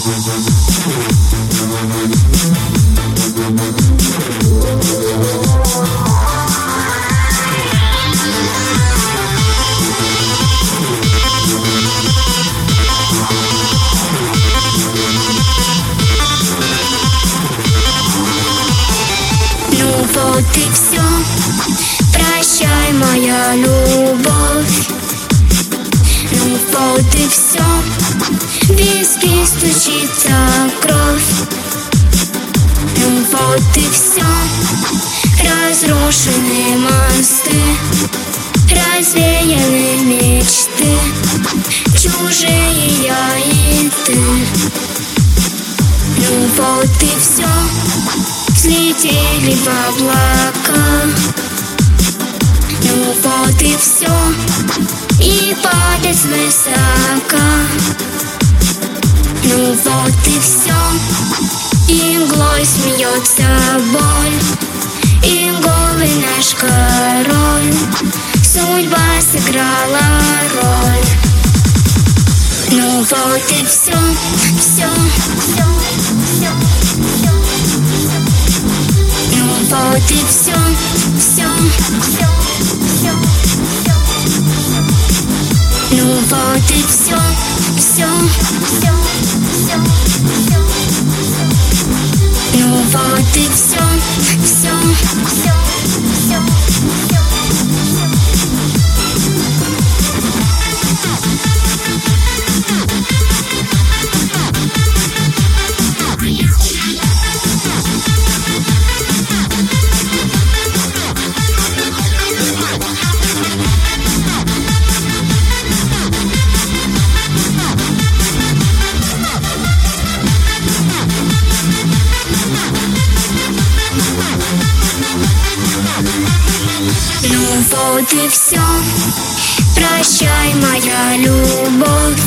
Вот и все, прощай, моя любовь. Ну вот и все, в виски стучится кровь. Ну вот и все, разрушены мосты, развеяны мечты, чужие я и ты. Ну вот и все, взлетели в облака. Ну вот и все, и падать высоко. Ну вот и все, иглой смеется боль, иголы наш король, судьба сыграла роль. Ну вот и все, все, все, все, все. Ну вот и все, все, все, все, все. Ну вот и все, все, все, все, все. Ну вот и все, все, все, все, все. Ну вот и все, прощай, моя любовь.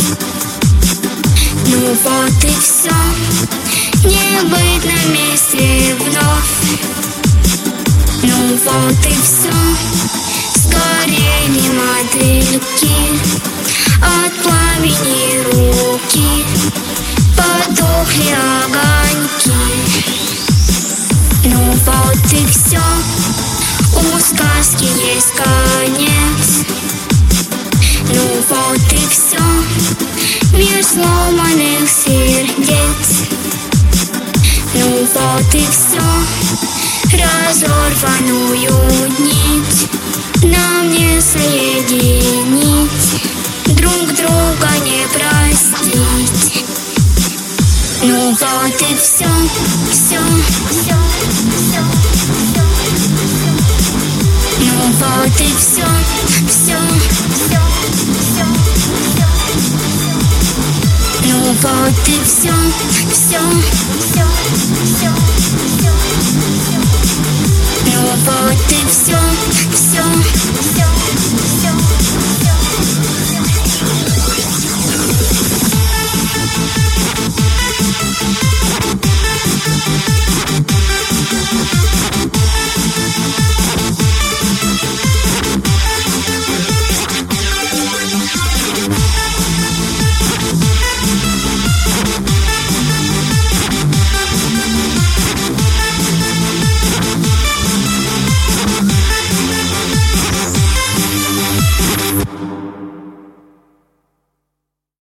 Ну вот и все, не быть на месте вновь. Ну вот и все, сгорели мотыльки, от пламени руки потухли огоньки. Ну вот и все, у сказки есть конец. Ну вот и все, мир сломанных сердец. Ну вот и все, разорванную нить нам не соединить, друг друга не простить. Ну вот и все, все, все, все, все. Ну вот и все, все, все, все, все. Ну вот и все, все, все, все, все. Ну вот и все, все, все, все, все.